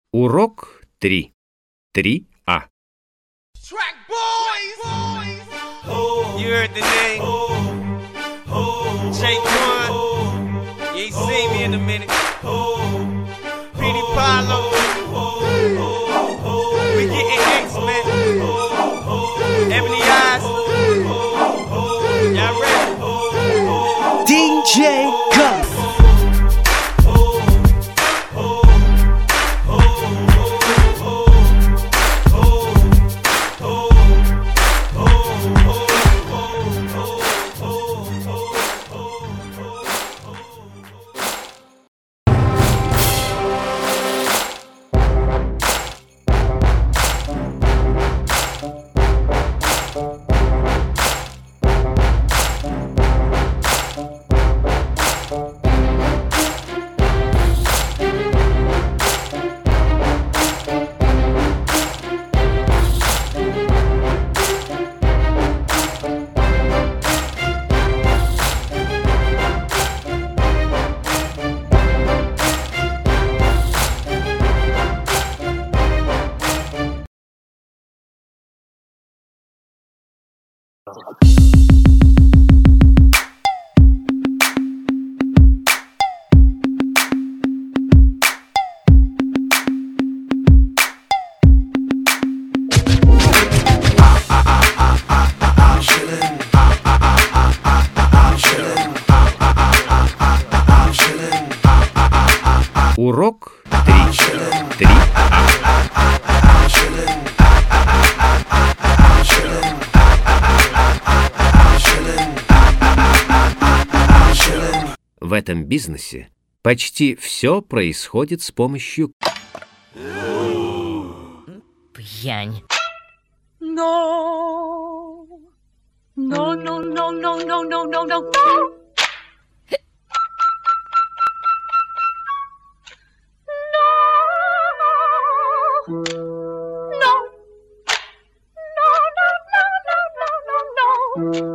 Урок 3. 3А. Track boys! You heard the name? J1. You ain't seen me in a minute. Petey Pablo. We getting X, man. Ebony Eyes. Y'all ready? DJ Gus. Урок 3. 3А. В этом бизнесе почти все происходит с помощью пьянь. No. No, no, no, no, no, no, no, no, no. No. No. No, no, no, no, no, no, no.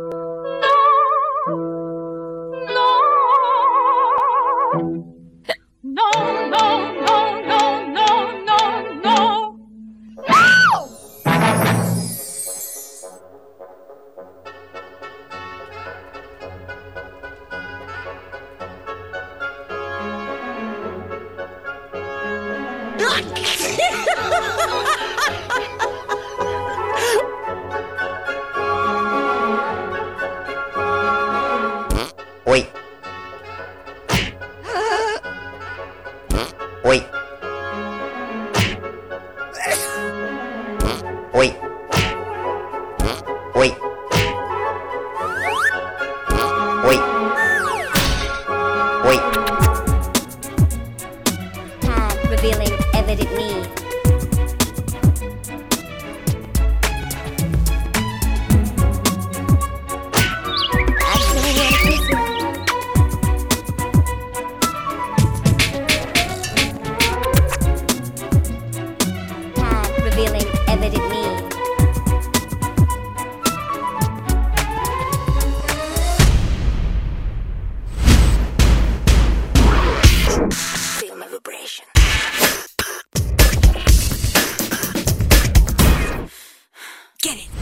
No, no, no, no, no, no, no. Ой. Ой. Ой. Ой. Ой. Ой. Revealing evident need. Revealing evident need. Feel my vibration. Get it.